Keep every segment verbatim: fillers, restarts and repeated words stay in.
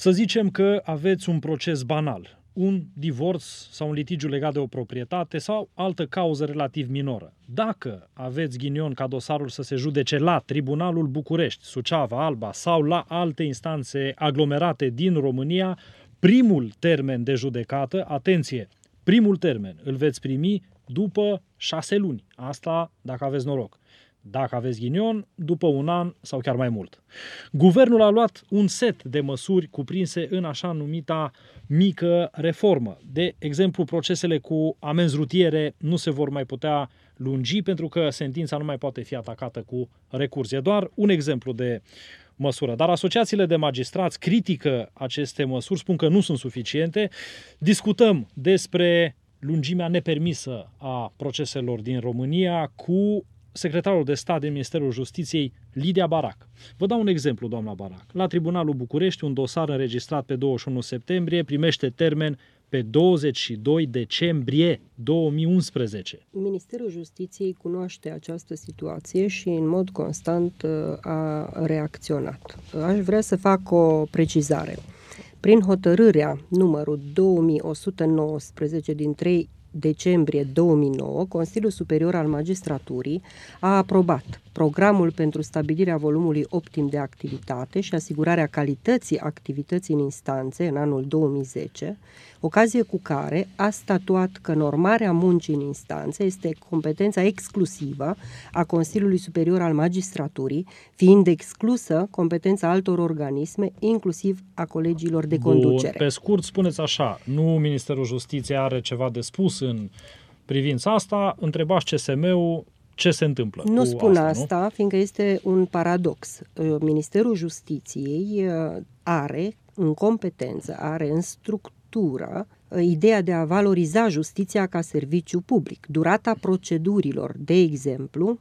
Să zicem că aveți un proces banal, un divorț sau un litigiu legat de o proprietate sau altă cauză relativ minoră. Dacă aveți ghinion ca dosarul să se judece la Tribunalul București, Suceava, Alba sau la alte instanțe aglomerate din România, primul termen de judecată, atenție, primul termen îl veți primi după șase luni. Asta dacă aveți noroc. Dacă aveți ghinion, după un an sau chiar mai mult. Guvernul a luat un set de măsuri cuprinse în așa numita mică reformă. De exemplu, procesele cu amenzi rutiere nu se vor mai putea lungi pentru că sentința nu mai poate fi atacată cu recurs. E doar un exemplu de măsură. Dar asociațiile de magistrați critică aceste măsuri, spun că nu sunt suficiente. Discutăm despre lungimea nepermisă a proceselor din România cu secretarul de stat din Ministerul Justiției, Lidia Barac. Vă dau un exemplu, doamna Barac. La Tribunalul București, un dosar înregistrat pe douăzeci și unu septembrie primește termen pe douăzeci și doi decembrie două mii unsprezece. Ministerul Justiției cunoaște această situație și în mod constant a reacționat. Aș vrea să fac o precizare. Prin hotărârea numărul două mii o sută nouăsprezece din trei decembrie două mii nouă, Consiliul Superior al Magistraturii a aprobat programul pentru stabilirea volumului optim de activitate și asigurarea calității activității în instanțe în anul două mii zece, ocazie cu care a statuat că normarea muncii în instanțe este competența exclusivă a Consiliului Superior al Magistraturii, fiind exclusă competența altor organisme, inclusiv a colegiilor de conducere. Bun, pe scurt, spuneți așa, nu Ministerul Justiției are ceva de spus în privința asta, întrebați C S M-ul ce se întâmplă. Nu cu spun asta, asta, nu? Fiindcă este un paradox. Ministerul Justiției are în competență, are în structură ideea de a valoriza justiția ca serviciu public. Durata procedurilor, de exemplu,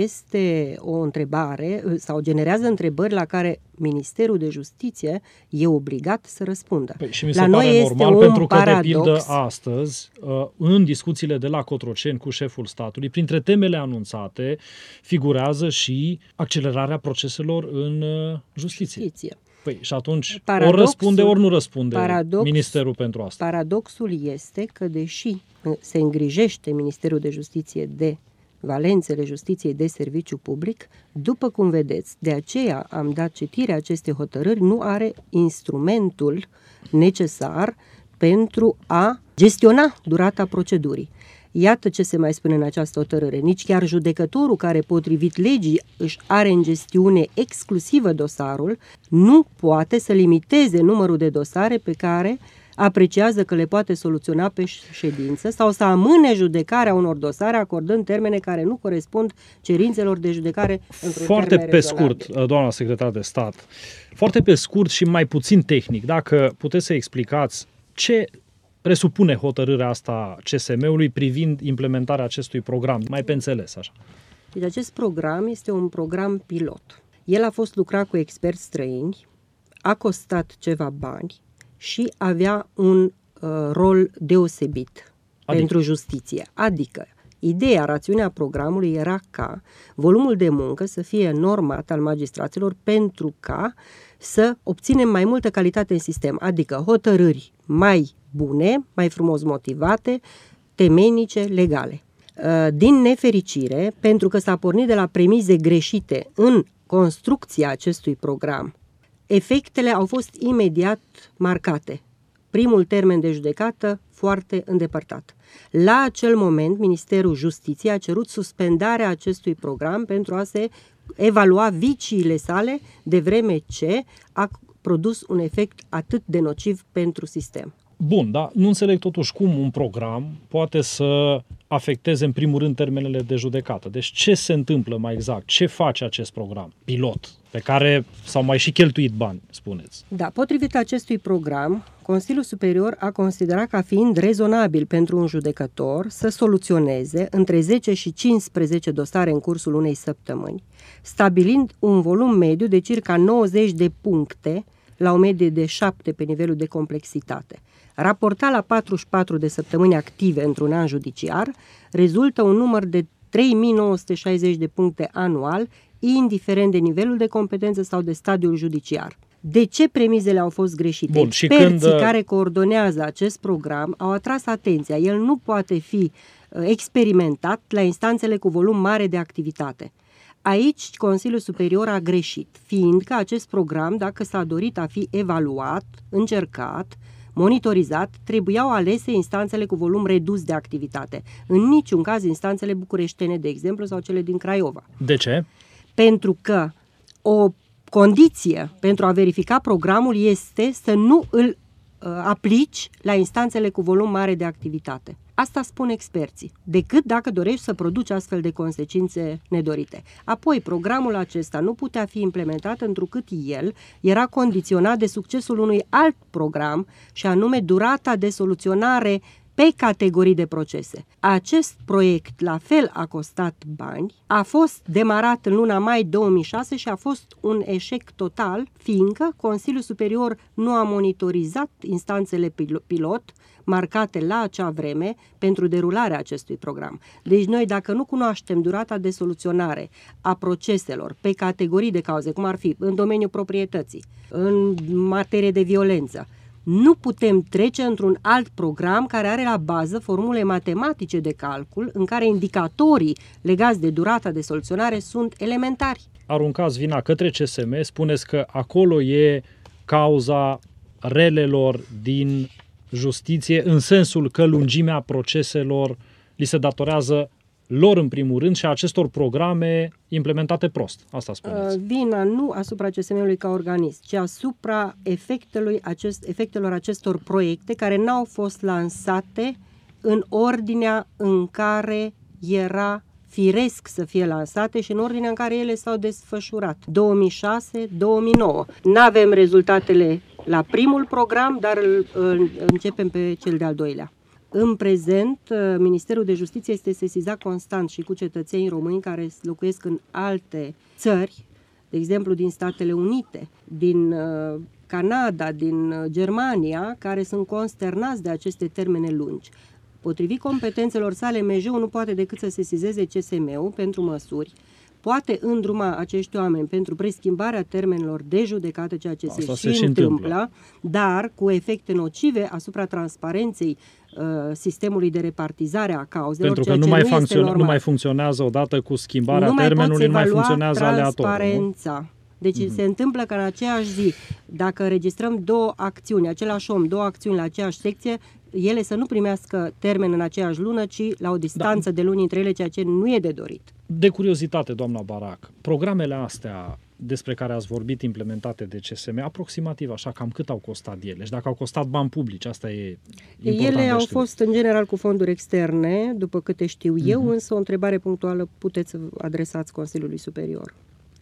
este o întrebare sau generează întrebări la care Ministerul de Justiție e obligat să răspundă. Păi, și mi se la pare noi normal, este pentru că, paradox. de pildă, astăzi, în discuțiile de la Cotroceni cu șeful statului, printre temele anunțate, figurează și accelerarea proceselor în justiție. Justiție. Păi, și atunci, paradoxul, ori răspunde, ori nu răspunde paradox, Ministerul pentru asta. Paradoxul este că, deși se îngrijește Ministerul de Justiție de valențele justiției de serviciu public, după cum vedeți, de aceea am dat citire acestei hotărâri, nu are instrumentul necesar pentru a gestiona durata procedurii. Iată ce se mai spune în această hotărâre. Nici chiar judecătorul care, potrivit legii, își are în gestiune exclusivă dosarul, nu poate să limiteze numărul de dosare pe care apreciază că le poate soluționa pe ședință sau să amâne judecarea unor dosare acordând termene care nu corespund cerințelor de judecare într-un Foarte termen pe rezonabil. scurt, doamna secretar de stat, foarte pe scurt și mai puțin tehnic, dacă puteți să explicați ce presupune hotărârea asta C S M-ului privind implementarea acestui program, mai pe înțeles așa. Deci acest program este un program pilot. El a fost lucrat cu experți străini, a costat ceva bani și avea un uh, rol deosebit adică. pentru justiție. Adică, ideea, rațiunea programului era ca volumul de muncă să fie normat al magistraților pentru ca să obținem mai multă calitate în sistem, adică hotărâri mai bune, mai frumos motivate, temenice, legale. Din nefericire, pentru că s-a pornit de la premize greșite în construcția acestui program, efectele au fost imediat marcate. Primul termen de judecată foarte îndepărtat. La acel moment, Ministerul Justiției a cerut suspendarea acestui program pentru a se evalua viciile sale, de vreme ce a produs un efect atât de nociv pentru sistem. Bun, dar nu înțeleg totuși cum un program poate să afecteze în primul rând termenele de judecată. Deci ce se întâmplă mai exact? Ce face acest program pilot pe care s-au mai și cheltuit bani, spuneți? Da, potrivit acestui program, Consiliul Superior a considerat ca fiind rezonabil pentru un judecător să soluționeze între zece și cincisprezece dosare în cursul unei săptămâni, stabilind un volum mediu de circa nouăzeci de puncte la o medie de șapte pe nivelul de complexitate. Raportat la patruzeci și patru de săptămâni active într-un an judiciar, rezultă un număr de trei mii nouă sute șaizeci de puncte anual, indiferent de nivelul de competență sau de stadiul judiciar. De ce premizele au fost greșite? Bun, și Experții când... care coordonează acest program au atras atenția. El nu poate fi experimentat la instanțele cu volum mare de activitate. Aici Consiliul Superior a greșit, fiindcă acest program, dacă s-a dorit a fi evaluat, încercat, monitorizat, trebuiau alese instanțele cu volum redus de activitate. În niciun caz instanțele bucureștene, de exemplu, sau cele din Craiova. De ce? Pentru că o condiție pentru a verifica programul este să nu îl uh, aplici la instanțele cu volum mare de activitate. Asta spun experții, decât dacă dorești să produci astfel de consecințe nedorite. Apoi, programul acesta nu putea fi implementat întrucât el era condiționat de succesul unui alt program, și anume durata de soluționare pe categorii de procese. Acest proiect, la fel, a costat bani, a fost demarat în luna mai două mii șase și a fost un eșec total, fiindcă Consiliul Superior nu a monitorizat instanțele pilot marcate la acea vreme pentru derularea acestui program. Deci noi, dacă nu cunoaștem durata de soluționare a proceselor pe categorii de cauze, cum ar fi în domeniul proprietății, în materie de violență, nu putem trece într-un alt program care are la bază formule matematice de calcul în care indicatorii legați de durata de soluționare sunt elementari. Aruncați vina către C S M, spuneți că acolo e cauza relelor din justiție, în sensul că lungimea proceselor li se datorează lor în primul rând și a acestor programe implementate prost. Asta spuneți. Vina nu asupra C S M-ului ca organism, ci asupra efectelor, acest, efectelor acestor proiecte care n-au fost lansate în ordinea în care era firesc să fie lansate și în ordinea în care ele s-au desfășurat. două mii șase două mii nouă. N-avem rezultatele la primul program, dar îl, îl, începem pe cel de-al doilea. În prezent, Ministerul de Justiție este sesizat constant și cu cetățenii români care locuiesc în alte țări, de exemplu din Statele Unite, din uh, Canada, din Germania, care sunt consternați de aceste termene lungi. Potrivit competențelor sale, M J-ul nu poate decât să sesizeze C S M-ul pentru măsuri, poate îndruma acești oameni pentru preschimbarea termenelor de judecată, ceea ce Asta se, se și și întâmplă, întâmplă, dar cu efecte nocive asupra transparenței uh, sistemului de repartizare a cauzelor, pentru că nu ce mai, nu, funcțione, nu mai funcționează odată cu schimbarea nu termenului, nu mai funcționează transparența. aleatoriu. Deci mm-hmm. se întâmplă că în aceeași zi, dacă registrăm două acțiuni, același om, două acțiuni la aceeași secție, ele să nu primească termen în aceeași lună, ci la o distanță da. de luni între ele, ceea ce nu e de dorit. De curiozitate, doamna Barac, programele astea despre care ați vorbit, implementate de C S M, aproximativ așa, cam cât au costat ele? Și dacă au costat bani publici, asta e important. Ele au știu. fost în general cu fonduri externe, după câte știu uh-huh. eu, însă o întrebare punctuală puteți să adresați Consiliului Superior.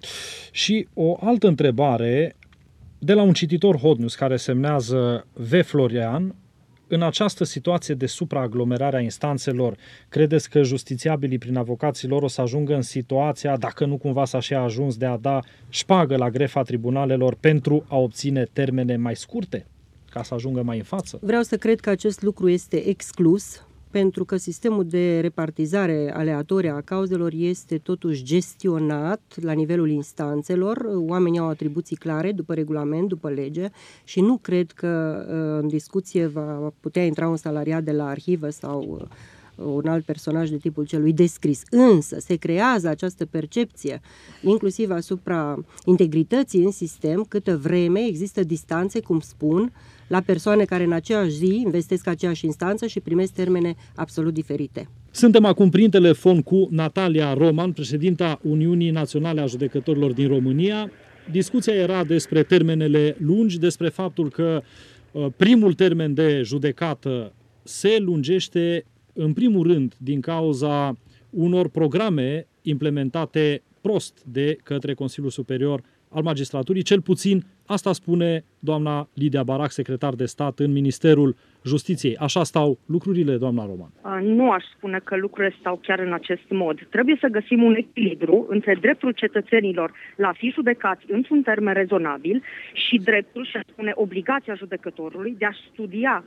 Și o altă întrebare de la un cititor Hot News care semnează V. Florian. În această situație de supraaglomerare a instanțelor, credeți că justițiabilii prin avocații lor o să ajungă în situația, dacă nu cumva s-a și ajuns, de a da șpagă la grefa tribunalelor pentru a obține termene mai scurte, ca să ajungă mai în față? Vreau să cred că acest lucru este exclus, pentru că sistemul de repartizare aleatorie a cauzelor este totuși gestionat la nivelul instanțelor. Oamenii au atribuții clare după regulament, după lege și nu cred că în discuție va putea intra un salariat de la arhivă sau un alt personaj de tipul celui descris. Însă se creează această percepție, inclusiv asupra integrității în sistem, câtă vreme există distanțe, cum spun, la persoane care în aceeași zi investesc aceeași instanță și primesc termene absolut diferite. Suntem acum prin telefon cu Natalia Roman, președinta Uniunii Naționale a Judecătorilor din România. Discuția era despre termenele lungi, despre faptul că primul termen de judecată se lungește în primul rând din cauza unor programe implementate prost de către Consiliul Superior al Magistraturii, cel puțin asta spune doamna Lidia Barac, secretar de stat în Ministerul Justiției. Așa stau lucrurile, doamna Roman? Nu aș spune că lucrurile stau chiar în acest mod. Trebuie să găsim un echilibru între dreptul cetățenilor la a fi judecați într-un termen rezonabil și dreptul, și a spune obligația judecătorului de a studia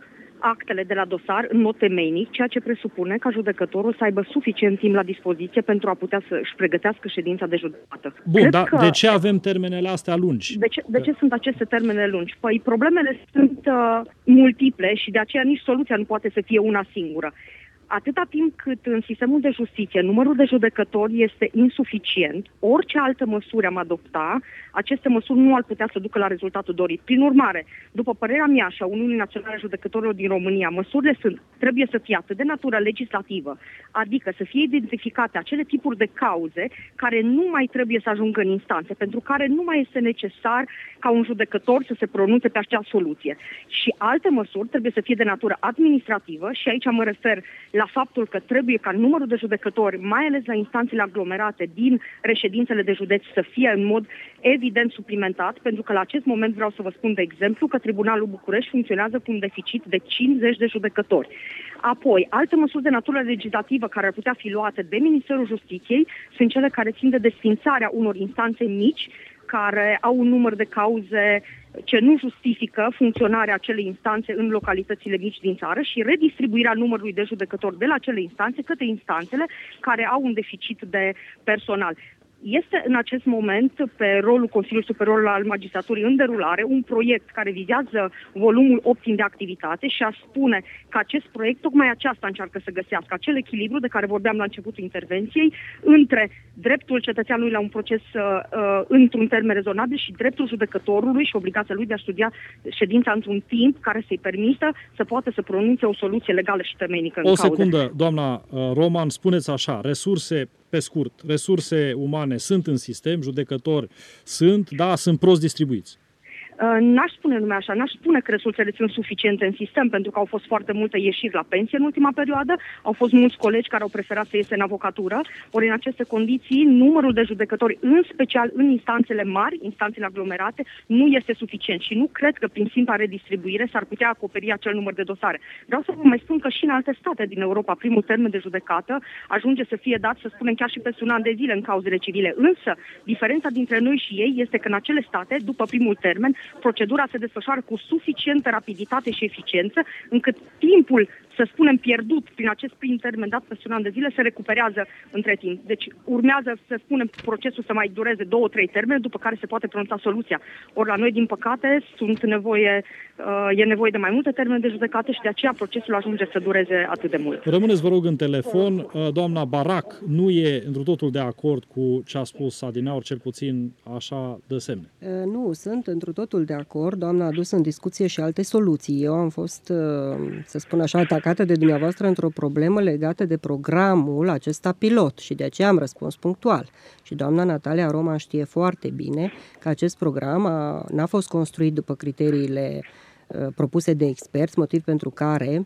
actele de la dosar în mod temeinic, ceea ce presupune ca judecătorul să aibă suficient timp la dispoziție pentru a putea să își pregătească ședința de judecată. Bun, dar că... de ce avem termenele astea lungi? De ce, de ce sunt aceste termene lungi? Păi problemele sunt uh, multiple și de aceea nici soluția nu poate să fie una singură. Atâta timp cât în sistemul de justiție numărul de judecători este insuficient, orice altă măsură am adopta, aceste măsuri nu ar putea să ducă la rezultatul dorit. Prin urmare, după părerea mea și a Uniunii Naționale a Judecătorilor din România, măsurile sunt, trebuie să fie atât de natură legislativă, adică să fie identificate acele tipuri de cauze care nu mai trebuie să ajungă în instanțe, pentru care nu mai este necesar ca un judecător să se pronunțe pe acea soluție. Și alte măsuri trebuie să fie de natură administrativă și aici mă refer la faptul că trebuie ca numărul de judecători, mai ales la instanțele aglomerate din reședințele de județ, să fie în mod evident suplimentat, pentru că la acest moment vreau să vă spun de exemplu că Tribunalul București funcționează cu un deficit de cincizeci de judecători. Apoi, alte măsuri de natură legislativă care ar putea fi luate de Ministerul Justiției sunt cele care țin de desființarea unor instanțe mici care au un număr de cauze ce nu justifică funcționarea acelei instanțe în localitățile mici din țară și redistribuirea numărului de judecători de la acele instanțe către instanțele care au un deficit de personal. Este în acest moment pe rolul Consiliului Superior al Magistraturii în derulare un proiect care vizează volumul optim de activitate și a spune că acest proiect tocmai aceasta încearcă să găsească, acel echilibru de care vorbeam la începutul intervenției între dreptul cetățeanului la un proces uh, într-un termen rezonabil și dreptul judecătorului și obligația lui de a studia ședința într-un timp care să-i permită să poată să pronunțe o soluție legală și temeinică în O cauză. secundă, doamna Roman, spuneți așa, resurse, pe scurt, resurse umane sunt în sistem, judecători sunt, da, sunt prost distribuiți. N-aș spune numai așa, n-aș spune că resursele sunt suficiente în sistem, pentru că au fost foarte multe ieșiri la pensie în ultima perioadă, au fost mulți colegi care au preferat să iese în avocatură, ori în aceste condiții numărul de judecători, în special în instanțele mari, instanțele aglomerate, nu este suficient și nu cred că prin simpla redistribuire s-ar putea acoperi acel număr de dosare. Vreau să vă mai spun că și în alte state din Europa primul termen de judecată ajunge să fie dat, să spunem, chiar și peste un an de zile în cauzele civile, însă diferența dintre noi și ei este că în acele state, după primul termen, procedura se desfășoară cu suficientă rapiditate și eficiență, încât timpul, să spunem, pierdut prin acest prim termen dat peste un an de zile se recuperează între timp. Deci urmează, să spunem, procesul să mai dureze două, trei termene, după care se poate pronunța soluția. Ori la noi, din păcate, sunt nevoie, e nevoie de mai multe termene de judecată și de aceea procesul ajunge să dureze atât de mult. Rămâneți, vă rog, în telefon. Doamna Barac nu e întru totul de acord cu ce a spus adineauri, cel puțin așa dă semne. Nu, sunt întru totul de acord. Doamna a adus în discuție și alte soluții. Eu am fost, să spun așa, atacată de dumneavoastră într-o problemă legată de programul acesta pilot și de aceea am răspuns punctual. Și doamna Natalia Roman știe foarte bine că acest program a, n-a fost construit după criteriile uh, propuse de experți, motiv pentru care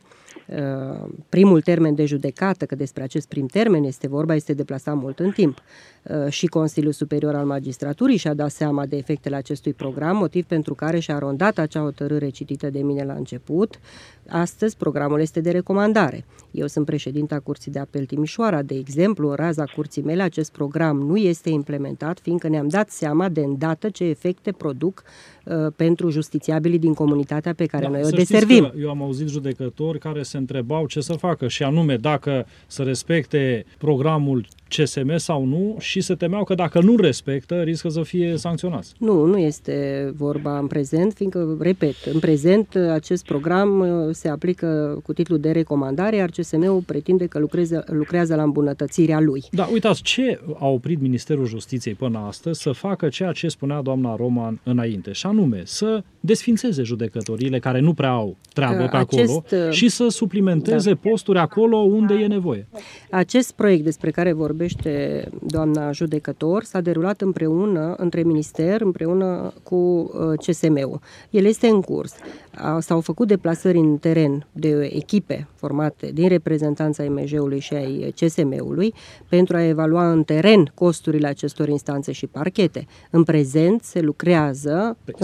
uh, primul termen de judecată, că despre acest prim termen este vorba, este deplasat mult în timp. Uh, și Consiliul Superior al Magistraturii și-a dat seama de efectele acestui program, motiv pentru care și-a rondat acea hotărâre citită de mine la început. Astăzi programul este de recomandare. Eu sunt președinta Curții de Apel Timișoara. De exemplu, în raza curții mele, acest program nu este implementat, fiindcă ne-am dat seama de îndată ce efecte produc uh, pentru justițiabilii din comunitatea pe care da, noi o deservim. Eu am auzit judecători care se întrebau ce să facă și anume dacă să respecte programul C S M sau nu și se temeau că dacă nu respectă, riscă să fie sancționați. Nu, nu este vorba în prezent, fiindcă, repet, în prezent acest program se aplică cu titlul de recomandare, iar C S M-ul pretinde că lucrează, lucrează la îmbunătățirea lui. Da, uitați, ce a oprit Ministerul Justiției până astăzi să facă ceea ce spunea doamna Roman înainte, și anume să desfințeze judecătorile care nu prea au treabă pe Acest, acolo și să suplimenteze da. posturi acolo unde e nevoie. Acest proiect despre care vorbește doamna judecător s-a derulat împreună, între minister, împreună cu C S M-ul. El este în curs. S-au făcut deplasări în teren de echipe formate din reprezentanța I M J-ului și ai C S M-ului pentru a evalua în teren costurile acestor instanțe și parchete. În prezent se lucrează Păi,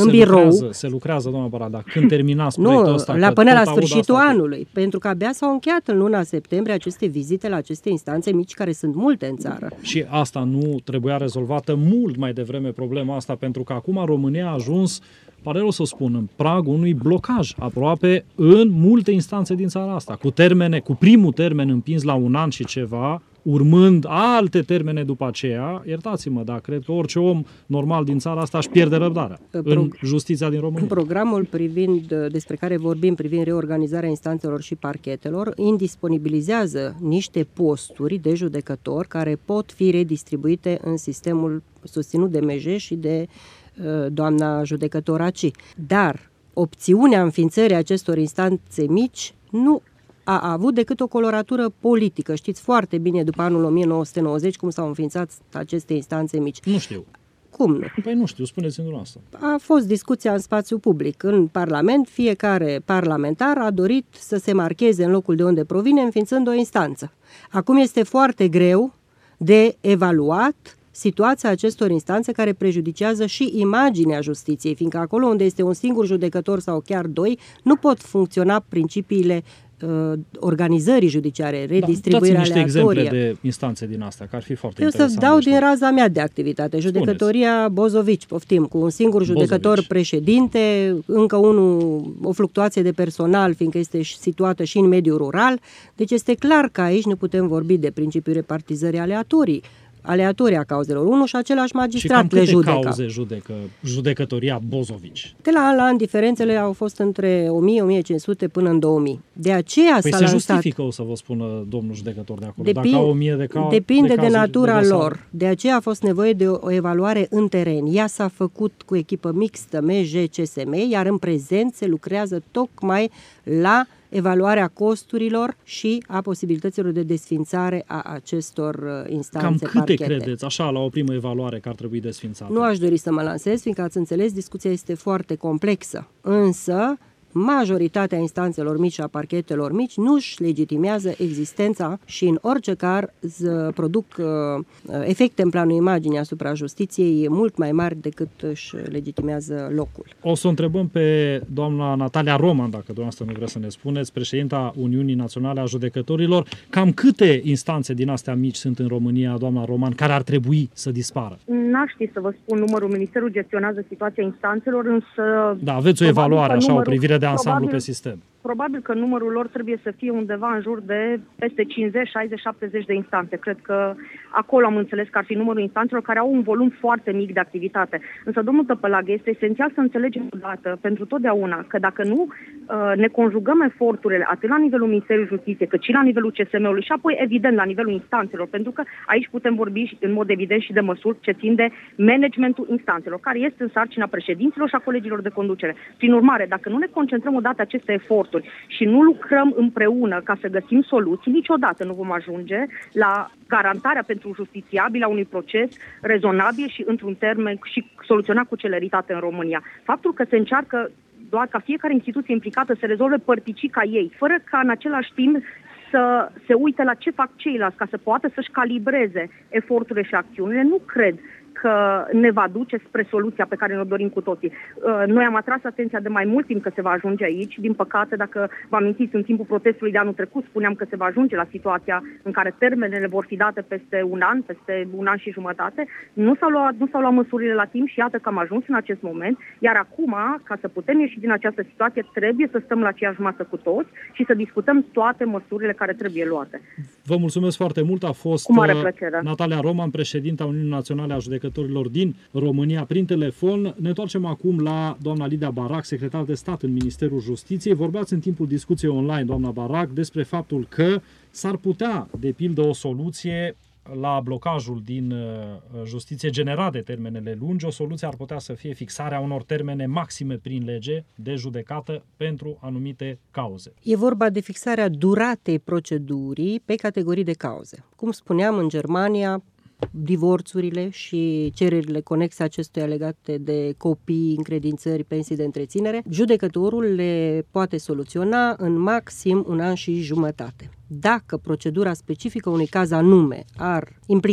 în se birou. Lucrează, se lucrează, doamna Barada, când terminați proiectul Nu, ăsta? la Că până tot la aud sfârșitul asta. anului, pentru că abia s-au încheiat în luna septembrie aceste vizite la aceste instanțe mici, care sunt multe în țară. Și asta nu trebuia rezolvată mult mai devreme, problema asta, pentru că acum România a ajuns, pare rău să spun, în pragul unui blocaj aproape în multe instanțe din țara asta, cu termene, cu primul termen împins la un an și ceva, urmând alte termene după aceea. Iertați-mă, dar cred că orice om normal din țara asta își pierde răbdarea Pro- în justiția din România. Programul privind, despre care vorbim, privind reorganizarea instanțelor și parchetelor, indisponibilizează niște posturi de judecători care pot fi redistribuite în sistemul susținut de M J și de uh, doamna judecător Aci. Dar opțiunea înființării acestor instanțe mici nu a avut decât o coloratură politică. Știți foarte bine, după anul o mie nouă sute nouăzeci, cum s-au înființat aceste instanțe mici. Nu știu. Cum nu? Păi nu știu, spuneți-mi dumneavoastră. A fost discuția în spațiu public. În Parlament, fiecare parlamentar a dorit să se marcheze în locul de unde provine, înființând o instanță. Acum este foarte greu de evaluat situația acestor instanțe, care prejudicează și imaginea justiției, fiindcă acolo unde este un singur judecător sau chiar doi, nu pot funcționa principiile uh, organizării judiciare, redistribuirea da, dați-mi niște aleatorie. exemple de instanțe din astea, că ar fi foarte Eu interesant. să dau de din raza mea de activitate. Judecătoria Bozovici, poftim, cu un singur judecător Bozovici. președinte, încă unul, o fluctuație de personal, fiindcă este situată și în mediul rural. Deci este clar că aici nu putem vorbi de principiul repartizării aleatorii. aleatoria a cauzelor. Unul și același magistrat le judecă. Și cam câte cauze judecă judecătoria Bozovici? De la an la an, diferențele au fost între o mie - o mie cinci sute până în două mii. De aceea păi s-a se lansat... justifică, o să vă spună domnul judecător de acolo. Depinde, Dacă au o mie de, ca, depinde de, de, cazuri, natura de lor. De aceea a fost nevoie de o, o evaluare în teren. Ea s-a făcut cu echipă mixtă M J C S M, iar în prezent se lucrează tocmai la evaluarea costurilor și a posibilităților de desfințare a acestor instanțe. Cam câte parchete. credeți, așa, la o primă evaluare, că ar trebui desfințate? Nu aș dori să mă lansez, fiindcă ați înțeles, discuția este foarte complexă. Însă, majoritatea instanțelor mici și a parchetelor mici nu își legitimează existența și în orice caz produc uh, efecte în planul imaginii asupra justiției mult mai mari decât își legitimează locul. O să o întrebăm pe doamna Natalia Roman, dacă dumneavoastră nu vreți să ne spuneți, președinta Uniunii Naționale a Judecătorilor. Cam câte instanțe din astea mici sunt în România, doamna Roman, care ar trebui să dispară? N-aș ști să vă spun numărul. Ministerul gestionează situația instanțelor, însă... Da, aveți o evaluare, așa, numărul, o privire de ansamblu probabil, pe sistem. Probabil că numărul lor trebuie să fie undeva în jur de peste cincizeci, șaizeci, șaptezeci de instanțe. Cred că acolo am înțeles că ar fi numărul instanțelor care au un volum foarte mic de activitate. Însă, domnul Tăpălagă, este esențial să înțelegem odată, pentru totdeauna, că dacă nu ne conjugăm eforturile atât la nivelul Ministerului Justiției, cât și la nivelul C S M-ului și apoi, evident, la nivelul instanțelor, pentru că aici putem vorbi în mod evident și de măsuri ce țin de managementul instanțelor, care este în sarcina președinților și a colegilor de conducere. Prin urmare, dacă nu ne concentrăm odată aceste eforturi și nu lucrăm împreună ca să găsim soluții, niciodată nu vom ajunge la garantarea pentru justițiabil a unui proces rezonabil și într-un termen și soluționat cu celeritate în România. Faptul că se încearcă doar ca fiecare instituție implicată să rezolve părticica ei, fără ca în același timp să se uite la ce fac ceilalți ca să poată să-și calibreze eforturile și acțiunile, nu cred că ne va duce spre soluția pe care ne-o dorim cu toții. Noi am atras atenția de mai mult timp că se va ajunge aici. Din păcate, dacă vă amintiți, în timpul protestului de anul trecut, spuneam că se va ajunge la situația în care termenele vor fi date peste un an, peste un an și jumătate. Nu s-au luat, nu s-au luat măsurile la timp și iată că am ajuns în acest moment. Iar acum, ca să putem ieși din această situație, trebuie să stăm la aceeași masă cu toți și să discutăm toate măsurile care trebuie luate. Vă mulțumesc foarte mult. A fost Natalia Roman, președinta Uniunii Naționale a Judecătorilor din România, prin telefon. Ne întoarcem acum la doamna Lidia Barac, secretar de stat în Ministerul Justiției. Vorbeați în timpul discuției online, doamna Barac, despre faptul că s-ar putea, de pildă, o soluție la blocajul din justiție generat de termenele lungi. O soluție ar putea să fie fixarea unor termene maxime prin lege de judecată pentru anumite cauze. E vorba de fixarea duratei procedurii pe categorii de cauze. Cum spuneam, în Germania, divorțurile și cererile conexe acestuia legate de copii, încredințări, pensii de întreținere, judecătorul le poate soluționa în maxim un an și jumătate. Dacă procedura specifică unui caz anume ar implica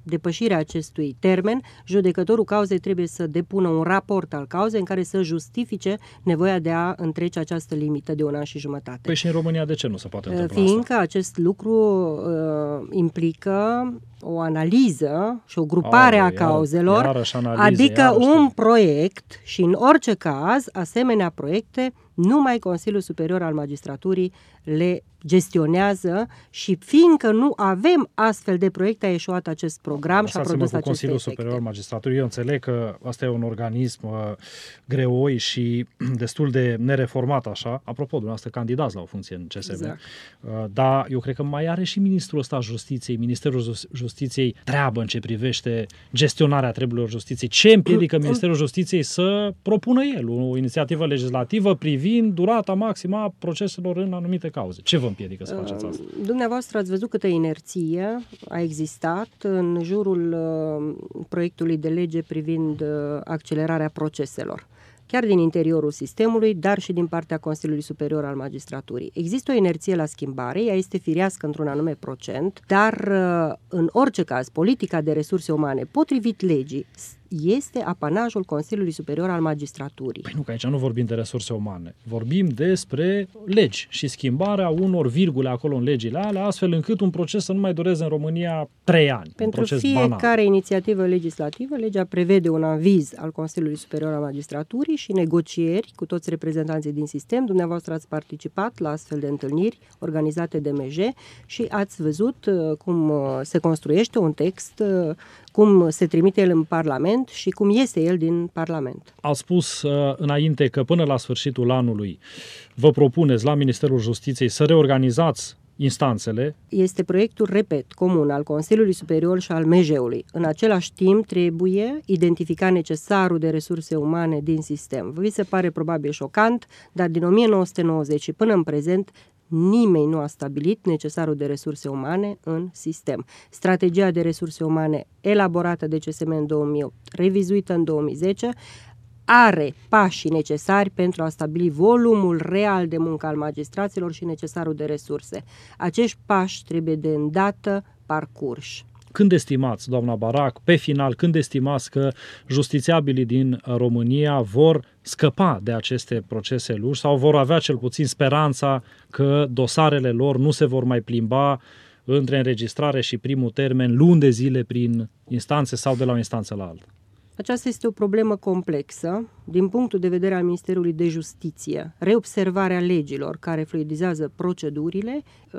depășirea acestui termen, judecătorul cauzei trebuie să depună un raport al cauzei în care să justifice nevoia de a întrece această limită de un an și jumătate. Păi și în România de ce nu se poate întâmpla Fiindcă asta? acest lucru uh, implică o analiză și o grupare Aoleu, a cauzelor, iar, iarăși analize, adică iarăși. un proiect și în orice caz, asemenea proiecte, numai Consiliul Superior al Magistraturii le gestionează și fiindcă nu avem astfel de proiecte, a eșuat acest program și a produs aceste Consiliul efecte. Superior al Magistraturii, eu înțeleg că asta e un organism uh, greoi și destul de nereformat așa. Apropo, dumneavoastră candidați la o funcție în C S M. Exact. Uh, dar eu cred că mai are și ministrul ăsta Justiției, Ministerul Justiției treabă în ce privește gestionarea treburilor justiției. Ce împiedică Ministerul Justiției să propună el o inițiativă legislativă privind durata maximă a proceselor în anumite cauze? Ce vă împiedică să faceți asta? Dumneavoastră ați văzut câtă inerție a existat în jurul uh, proiectului de lege privind uh, accelerarea proceselor, chiar din interiorul sistemului, dar și din partea Consiliului Superior al Magistraturii. Există o inerție la schimbare, ea este firească într-un anume procent, dar uh, în orice caz, politica de resurse umane, potrivit legii, este apanajul Consiliului Superior al Magistraturii. Păi nu, că aici nu vorbim de resurse umane. Vorbim despre legi și schimbarea unor virgule acolo în legile alea, astfel încât un proces să nu mai dureze în România trei ani. Pentru un proces fiecare banal. inițiativă legislativă, legea prevede un aviz al Consiliului Superior al Magistraturii și negocieri cu toți reprezentanții din sistem. Dumneavoastră ați participat la astfel de întâlniri organizate de M J și ați văzut cum se construiește un text, cum se trimite el în Parlament și cum iese el din Parlament. Ați spus uh, înainte că până la sfârșitul anului vă propuneți la Ministerul Justiției să reorganizați instanțele. Este proiectul, repet, comun al Consiliului Superior și al M J-ului. În același timp trebuie identificat necesarul de resurse umane din sistem. Vi se pare probabil șocant, dar din o mie nouă sute nouăzeci și până în prezent nimeni nu a stabilit necesarul de resurse umane în sistem. Strategia de resurse umane elaborată de C S M în două mii opt, revizuită în două mii zece, are pașii necesari pentru a stabili volumul real de muncă al magistraților și necesarul de resurse. Acești pași trebuie de îndată parcurși. Când estimați, doamna Barac, pe final, când estimați că justițiabilii din România vor scăpa de aceste procese lungi sau vor avea cel puțin speranța că dosarele lor nu se vor mai plimba între înregistrare și primul termen luni de zile prin instanțe sau de la o instanță la alta? Aceasta este o problemă complexă. Din punctul de vedere al Ministerului de Justiție, reobservarea legilor care fluidizează procedurile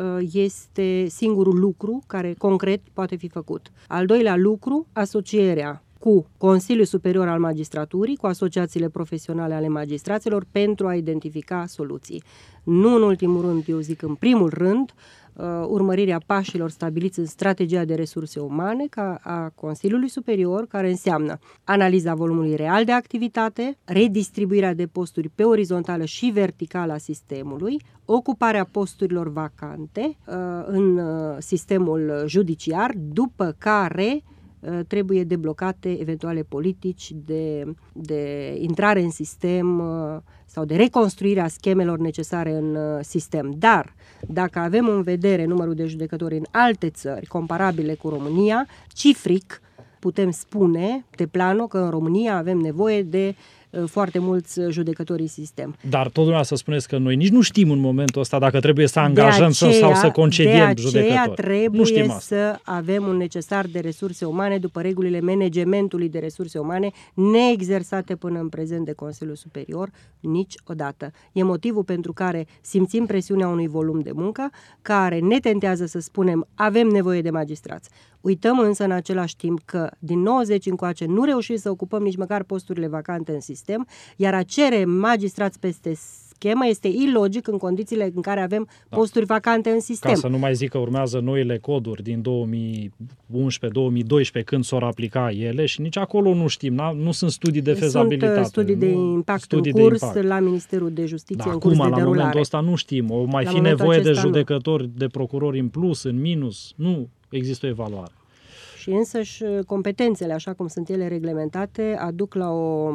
este singurul lucru care concret poate fi făcut. Al doilea lucru, asocierea cu Consiliul Superior al Magistraturii, cu asociațiile profesionale ale magistraților pentru a identifica soluții. Nu în ultimul rând, eu zic în primul rând, urmărirea pașilor stabiliți în strategia de resurse umane ca a Consiliului Superior, care înseamnă analiza volumului real de activitate, redistribuirea de posturi pe orizontală și verticală a sistemului, ocuparea posturilor vacante în sistemul judiciar, după care trebuie deblocate eventuale politici de, de intrare în sistem sau de reconstruire a schemelor necesare în sistem. Dar, dacă avem în vedere numărul de judecători în alte țări comparabile cu România, cifric putem spune de plano că în România avem nevoie de foarte mulți judecători în sistem. Dar tot dumneavoastră spuneți că noi nici nu știm în momentul ăsta dacă trebuie să angajăm aceea, sau să concediem de judecători. Trebuie nu știm asta. Să avem un necesar de resurse umane după regulile managementului de resurse umane neexersate până în prezent de Consiliul Superior niciodată. E motivul pentru care simțim presiunea unui volum de muncă care ne tentează să spunem avem nevoie de magistrați. Uităm însă în același timp că din nouăzeci încoace nu reușim să ocupăm nici măcar posturile vacante în sistem, iar a cere magistrați peste schemă este ilogic în condițiile în care avem da. posturi vacante în sistem. Ca să nu mai zic că urmează noile coduri din două mii unsprezece două mii doisprezece când s-o aplica ele și nici acolo nu știm, nu sunt studii de fezabilitate. Sunt studii de impact studii în curs impact. La Ministerul de Justiție da, în curs acum, de derulare. la momentul ăsta nu știm, o mai la fi nevoie de judecători, nu. de procurori în plus, în minus, nu există o evaluare. Și însăși competențele, așa cum sunt ele reglementate, aduc la o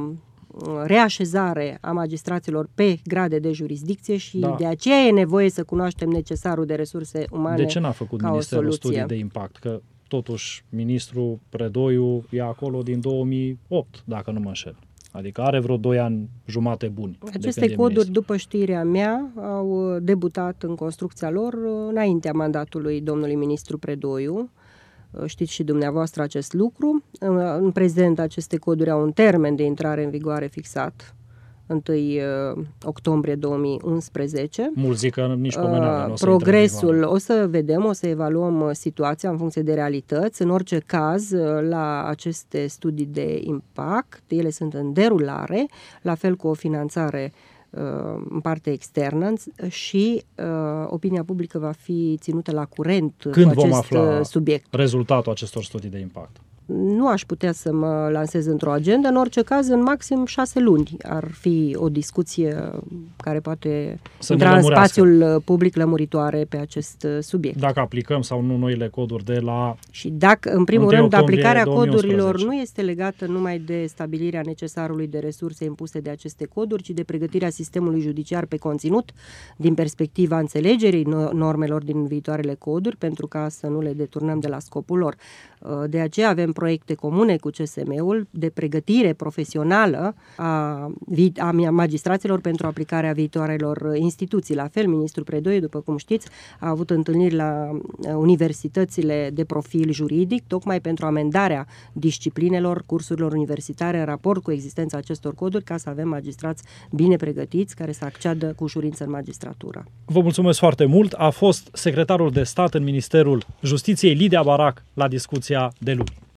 reașezare a magistraților pe grade de jurisdicție și da. de aceea e nevoie să cunoaștem necesarul de resurse umane. De ce n-a făcut Ministerul studii de impact? Că totuși ministrul Predoiu e acolo din două mii opt, dacă nu mă înșel. Adică are vreo doi ani jumate buni. Aceste coduri, după știrea mea, au debutat în construcția lor înaintea mandatului domnului ministru Predoiu. Știți și dumneavoastră acest lucru. În prezent, aceste coduri au un termen de intrare în vigoare fixat, întâi octombrie două mii unsprezece. Mulți zic că nici pomenare nu o să Progresul, o să vedem, o să evaluăm situația în funcție de realități. În orice caz, la aceste studii de impact, ele sunt în derulare, la fel cu o finanțare în parte externă și uh, opinia publică va fi ținută la curent Când cu acest vom afla subiect. Rezultatul acestor studii de impact? Nu aș putea să mă lansez într-o agendă, în orice caz, în maxim șase luni ar fi o discuție care poate să intra în spațiul public lămuritoare pe acest subiect. Dacă aplicăm sau nu noile coduri de la... Și dacă, în primul rând, aplicarea două mii unsprezece codurilor nu este legată numai de stabilirea necesarului de resurse impuse de aceste coduri, ci de pregătirea sistemului judiciar pe conținut, din perspectiva înțelegerii normelor din viitoarele coduri, pentru ca să nu le deturnăm de la scopul lor. De aceea avem proiecte comune cu C S M-ul de pregătire profesională a, a magistraților pentru aplicarea viitoarelor instituții. La fel, ministrul Predoiu, după cum știți, a avut întâlniri la universitățile de profil juridic, tocmai pentru amendarea disciplinelor, cursurilor universitare în raport cu existența acestor coduri, ca să avem magistrați bine pregătiți, care să acceadă cu ușurință în magistratură. Vă mulțumesc foarte mult. A fost secretarul de stat în Ministerul Justiției, Lidia Barac, la discuția de luni.